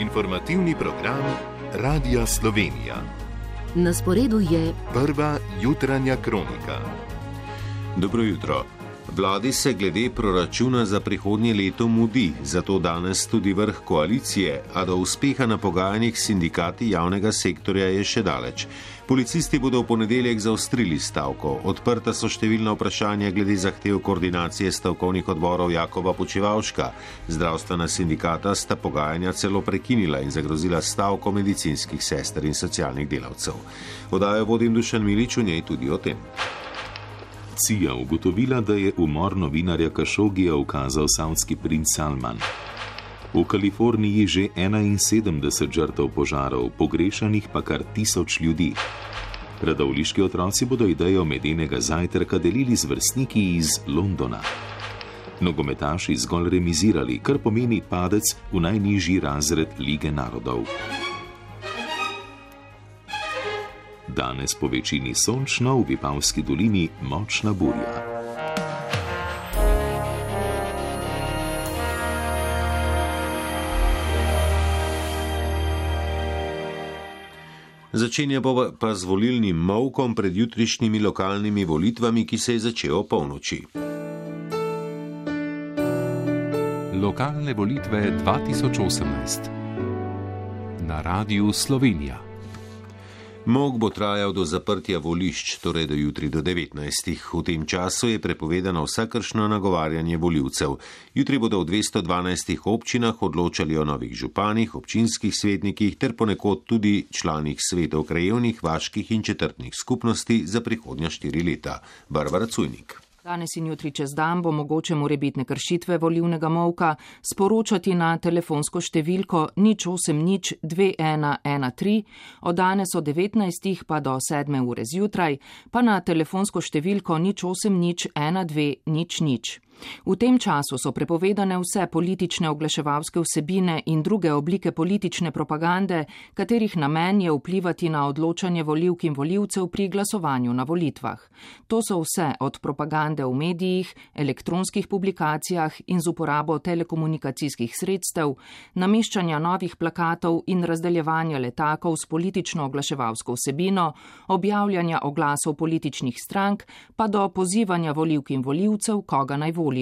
Informativni program Radia Slovenija. Na sporedu je prva jutranja kronika. Dobro jutro. Vladi se glede proračuna za prihodnje leto mudi, zato danes tudi vrh koalicije, a do uspeha na pogajanjih s sindikati javnega sektorja je še daleč. Policisti bodo v ponedeljek zaostrili stavko. Odprta so številna vprašanja glede zahtev koordinacije stavkovnih odborov Jakoba Počivavška. Zdravstvena sindikata sta pogajanja celo prekinila in zagrozila stavko medicinskih sester in socialnih delavcev. Oddajo vodim Dušan Milič, v njej tudi o tem. CIA ugotovila, da je umor novinarja Kašogija ukazal saudski princ Salman. V Kaliforniji že 71 žrtev požarov, pogrešanih pa kar 1000 ljudi. Radovljiški otroci bodo idejo medenega zajtrka delili z vrstniki iz Londona. Nogometaši zgolj remizirali, kar pomeni padec v najnižji razred Lige narodov. Danes po večini sončno, v Vipavski dolini močna burja. Začenja pa z volilnim molkom pred jutrišnjimi lokalnimi volitvami, ki se je začel o polnoči. Lokalne volitve 2018 na Radiu Slovenija. Molk bo trajal do zaprtja volišč, torej do jutri do 19. V tem času je prepovedano vsakršno nagovarjanje volivcev. Jutri bodo v 212 občinah odločali o novih županih, občinskih svetnikih ter ponekod tudi članih svetov krajevnih, vaških in četrtnih skupnosti za prihodnja 4 leta. Barbara Cujnik. Danes in jutri čez dan bo mogoče morebitne kršitve volilnega molka sporočati na telefonsko številko 080 2113, od danes od 19. pa do 7. ure zjutraj, pa na telefonsko številko 080 1200. V tem času so prepovedane vse politične oglaševalske vsebine in druge oblike politične propagande, katerih namen je vplivati na odločanje volivk in volivcev pri glasovanju na volitvah. To so vse od propagande v medijih, elektronskih publikacijah in z uporabo telekomunikacijskih sredstev, nameščanja novih plakatov in razdeljevanja letakov s politično oglaševalsko vsebino, objavljanja oglasov političnih strank, pa do pozivanja volivk in volivcev, koga naj volijo.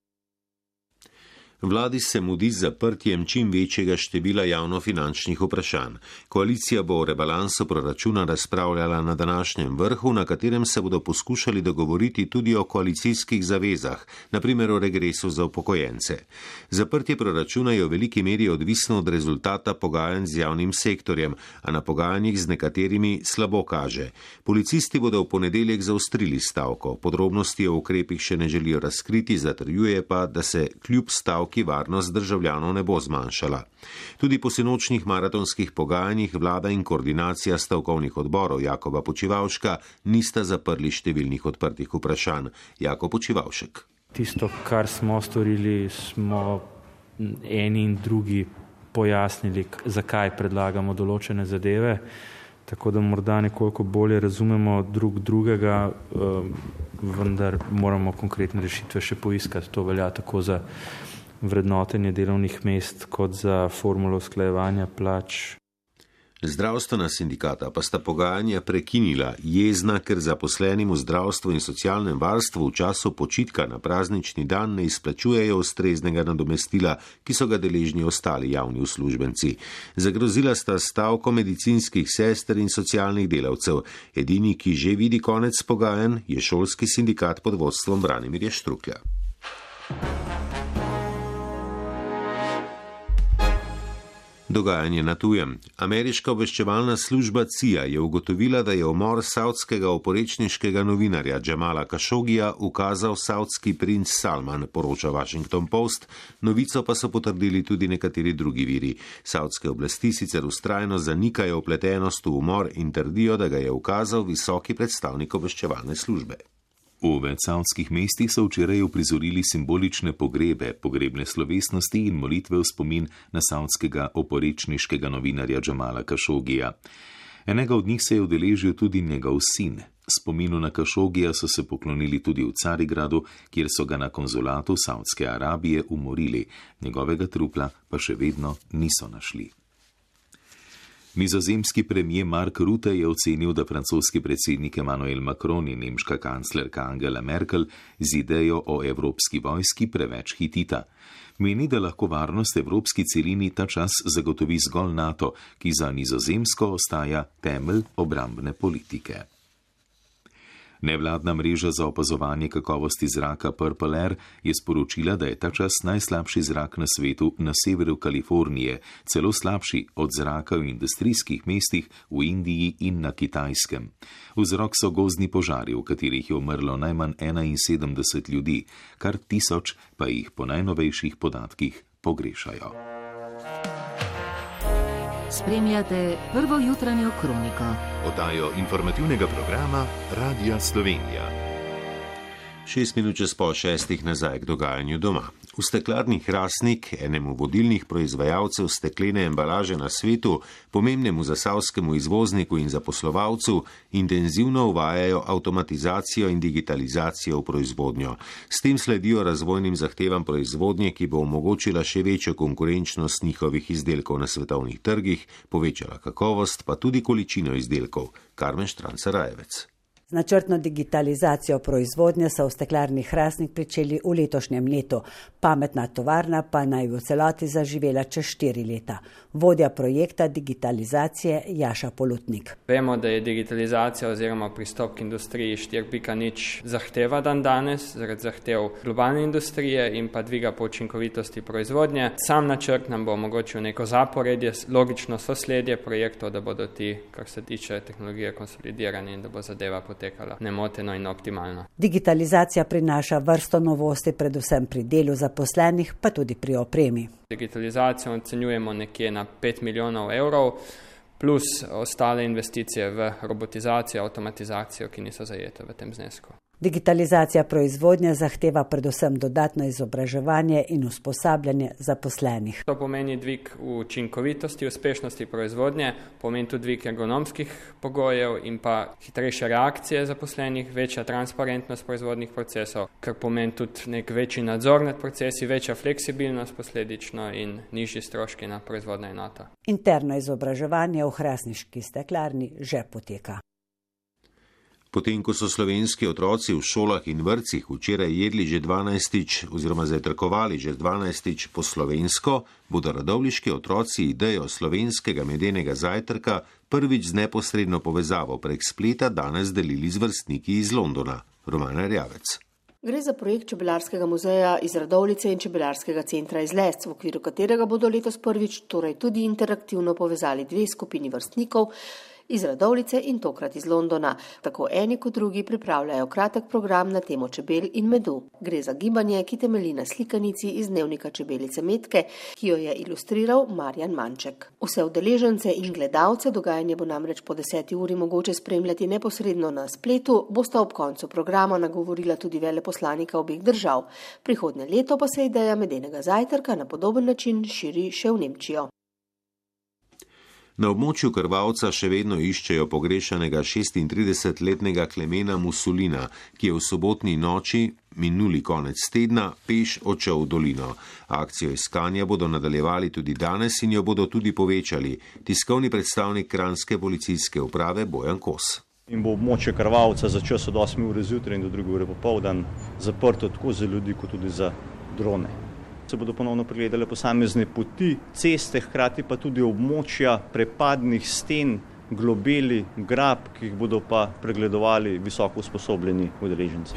Vladi se mudi z zaprtjem čim večjega števila javnofinančnih vprašanj. Koalicija bo o rebalansu proračuna razpravljala na današnjem vrhu, na katerem se bodo poskušali dogovoriti tudi o koalicijskih zavezah, na primer o regresu za upokojence. Zaprtje proračuna je v veliki meri odvisno od rezultata pogajanj z javnim sektorjem, a na pogajanjih z nekaterimi slabo kaže. Policisti bodo v ponedeljek zaostrili stavko. Podrobnosti o ukrepih še ne želijo razkriti, zatrjuje pa, da se kljub stavki varnost državljanov ne bo zmanjšala. Tudi po sinočnih maratonskih pogajanjih vlada in koordinacija stavkovnih odborov Jakoba Počivavška nista zaprli številnih odprtih vprašanj. Jakob Počivavšek. Tisto, kar smo storili, smo eni in drugi pojasnili, zakaj predlagamo določene zadeve, tako da morda nekoliko bolje razumemo drug drugega, vendar moramo konkretne rešitve še poiskati. To velja tako za vrednotenje delovnih mest kot za formulo usklajevanja plač. Zdravstvena sindikata pa sta pogajanja prekinila, jezna, ker zaposlenim v zdravstvu in socialnem varstvu v času počitka na praznični dan ne izplačujejo ustreznega nadomestila, ki so ga deležni ostali javni uslužbenci. Zagrozila sta stavko medicinskih sester in socialnih delavcev. Edini, ki že vidi konec pogajanj, je šolski sindikat pod vodstvom Branimirja Štruklja. Dogajanje na tujem. Ameriška obveščevalna služba CIA je ugotovila, da je umor saudskega oporečniškega novinarja Jamala Kašogija ukazal saudski princ Salman, poroča Washington Post, novico pa so potrdili tudi nekateri drugi viri. Saudske oblasti sicer vztrajno zanikajo vpletenost v umor in trdijo, da ga je ukazal visoki predstavnik obveščevalne službe. V več saudskih mestih so včeraj uprizorili simbolične pogrebe, pogrebne slovesnosti in molitve v spomin na saudskega oporečniškega novinarja Jamala Kašogija. Enega od njih se je udeležil tudi njegov sin. Spominu na Kašogija so se poklonili tudi v Carigradu, kjer so ga na konzulatu Saudske Arabije umorili. Njegovega trupla pa še vedno niso našli. Nizozemski premijer Mark Rutte je ocenil, da francoski predsednik Emmanuel Macron in nemška kanclerka Angela Merkel z idejo o evropski vojski preveč hitita. Meni, da lahko varnost evropski celini ta čas zagotovi zgolj NATO, ki za Nizozemsko ostaja temelj obrambne politike. Nevladna mreža za opazovanje kakovosti zraka Purple Air je sporočila, da je ta čas najslabši zrak na svetu na severu Kalifornije, celo slabši od zraka v industrijskih mestih v Indiji in na Kitajskem. Vzrok so gozdni požari, v katerih je umrlo najmanj 71 ljudi, kar 1000 pa jih po najnovejših podatkih pogrešajo. Spremljate prvo jutranjo kroniko. Oddajo informativnega programa Radia Slovenija. 6 minut čez pol 6 nazaj k dogajanju doma. V steklarni Hrastnik, enemu vodilnih proizvajalcev steklene embalaže na svetu, pomembnemu zasavskemu izvozniku in zaposlovalcu, intenzivno uvajajo avtomatizacijo in digitalizacijo v proizvodnjo. S tem sledijo razvojnim zahtevam proizvodnje, ki bo omogočila še večjo konkurenčnost njihovih izdelkov na svetovnih trgih, povečala kakovost, pa tudi količino izdelkov. Karmen Štrancar-Rajevec. Z načrtno digitalizacijo proizvodnje so v steklarni Hrastnik pričeli v letošnjem letu. Pametna tovarna pa naj bi v celoti zaživela čez 4 leta. Vodja projekta digitalizacije Jaša Polutnik. Vemo, da je digitalizacija oziroma pristop k industriji 4.0 zahteva dan danes, zaradi zahtev globalne industrije in pa dviga po učinkovitosti proizvodnje. Sam načrt nam bo omogočil neko zaporedje, logično sosledje projektov, da bodo ti, kar se tiče tehnologije, konsolidirani in da bo zadeva potekala nemoteno in optimalno. Digitalizacija prinaša vrsto novosti, predvsem pri delu zaposlenih, pa tudi pri opremi. Digitalizacijo ocenjujemo nekje na 5 milijonov evrov, plus ostale investicije v robotizacijo, avtomatizacijo, ki niso zajete v tem znesku. Digitalizacija proizvodnje zahteva predvsem dodatno izobraževanje in usposabljanje zaposlenih. To pomeni dvig učinkovitosti, uspešnosti proizvodnje, pomeni tudi dvig ergonomskih pogojev in pa hitrejše reakcije zaposlenih, večja transparentnost proizvodnih procesov, kar pomeni tudi nek večji nadzor nad procesi, večja fleksibilnost posledično in nižji stroški na proizvodna enota. Interno izobraževanje v hrastniški steklarni že poteka. Potem, ko so slovenski otroci v šolah in vrtcih včeraj jedli že 12. oziroma zajtrkovali že 12. po slovensko, bodo radovljiški otroci idejo slovenskega medenega zajtrka prvič z neposredno povezavo prek spleta danes delili z vrstniki iz Londona. Romana Rjavec. Gre za projekt Čebelarskega muzeja iz Radovljice in Čebelarskega centra iz Lesc, v okviru katerega bodo letos prvič torej tudi interaktivno povezali 2 skupini vrstnikov iz Radovljice in tokrat iz Londona. Tako eni kot drugi pripravljajo kratek program na temo čebel in medu. Gre za gibanje, ki temelji na slikanici iz dnevnika čebelice Metke, ki jo je ilustriral Marjan Manček. Vse udeležence in gledalce, dogajanje bo namreč po 10. uri mogoče spremljati neposredno na spletu, bosta ob koncu programa nagovorila tudi veleposlanika obeh držav. Prihodnje leto pa se ideja medenega zajtrka na podoben način širi še v Nemčijo. Na območju Krvavca še vedno iščejo pogrešanega 36-letnega Klemena Musulina, ki je v sobotni noči, minuli konec tedna, peš odšel v dolino. Akcijo iskanja bodo nadaljevali tudi danes in jo bodo tudi povečali. Tiskovni predstavnik kranjske policijske uprave Bojan Kos. In bo območje Krvavca za čas od 8 ure zjutraj in do 2 ure popoldan zaprto tako za ljudi kot tudi za drone. Se bodo ponovno pregledale posamezne poti, ceste, hkrati pa tudi območja prepadnih sten, globeli, grab, ki jih bodo pa pregledovali visoko usposobljeni udeleženci.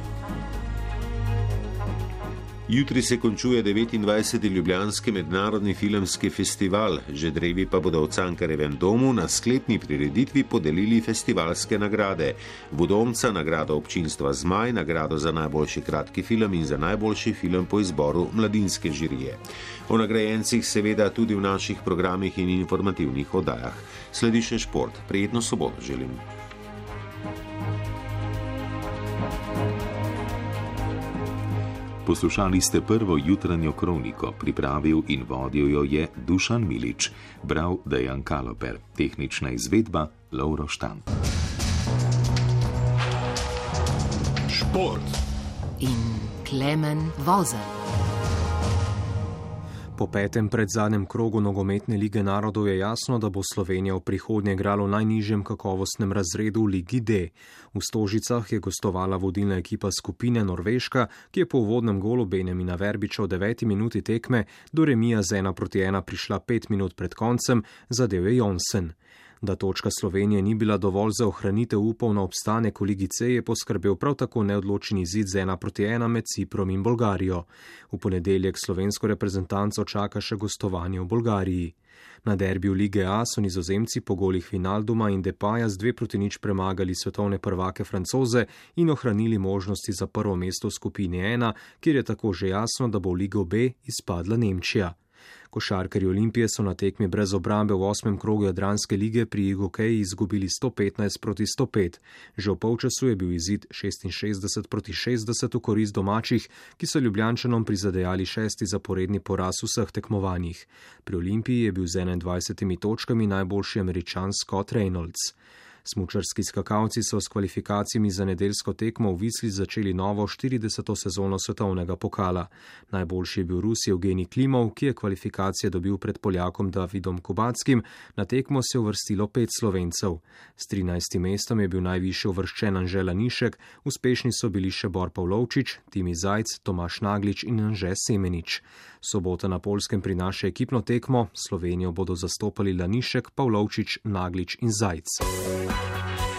Jutri se končuje 29. Ljubljanski mednarodni filmski festival, že drevi pa bodo v Cankarjevem domu na sklepni prireditvi podelili festivalske nagrade. Vodomca, nagrado občinstva Zmaj, nagrado za najboljši kratki film in za najboljši film po izboru mladinske žirije. O nagrajencih seveda tudi v naših programih in informativnih oddajah. Sledi še šport. Prijetno soboto želim. Poslušali ste prvo jutranjo kroniko, pripravil in vodil jo je Dušan Milič, bral Dejan Kaloper, tehnična izvedba Lovro Štan. Šport in Klemen Vozelj. Po petem predzadnjem krogu nogometne lige narodov je jasno, da bo Slovenija v prihodnje igrala v najnižjem kakovostnem razredu v Ligi D. V Stožicah je gostovala vodilna ekipa skupine Norveška, ki je po uvodnem golu Benjamina Verbiča v 9. minuti tekme do remija z 1-1 prišla 5 minut pred koncem, zadel je Jonsen. Da točka Slovenije ni bila dovolj za ohranitev upov na obstanek v Ligi C, je poskrbel prav tako neodločen izid z 1-1 med Ciprom in Bolgarijo. V ponedeljek slovensko reprezentanco čaka še gostovanje v Bolgariji. Na derbiju Lige A so Nizozemci po golih Vinalduma in Depaja z 2-0 premagali svetovne prvake Francoze in ohranili možnosti za prvo mesto v skupini 1, kjer je tako že jasno, da bo v Ligo B izpadla Nemčija. Košarkarji Olimpije so na tekmi brez obrambe v 8. krogu Jadranske lige pri Igokeji izgubili 115-105. Že v polčasu je bil izid 66-60 v korist domačih, ki so Ljubljančanom prizadejali 6. zaporedni poraz v vseh tekmovanjih. Pri Olimpiji je bil z 21 točkami najboljši Američan Scott Reynolds. Smučarski skakalci so s kvalifikacijami za nedeljsko tekmo v Visli začeli novo 40. sezono svetovnega pokala. Najboljši je bil Rus Evgenij Klimov, ki je kvalifikacije dobil pred Poljakom Davidom Kubackim, na tekmo se je uvrstilo 5 Slovencev. S 13. mestom je bil najvišje uvrščen Anže Lanišek, uspešni so bili še Bor Pavlovčič, Timi Zajc, Tomaš Naglič in Anže Semenič. Sobota na Poljskem prinaša ekipno tekmo, Slovenijo bodo zastopali Lanišek, Pavlovčič, Naglič in Zajc.